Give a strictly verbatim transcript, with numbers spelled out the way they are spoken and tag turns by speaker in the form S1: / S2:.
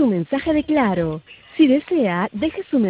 S1: su mensaje de Claro. Si desea, deje su mensaje.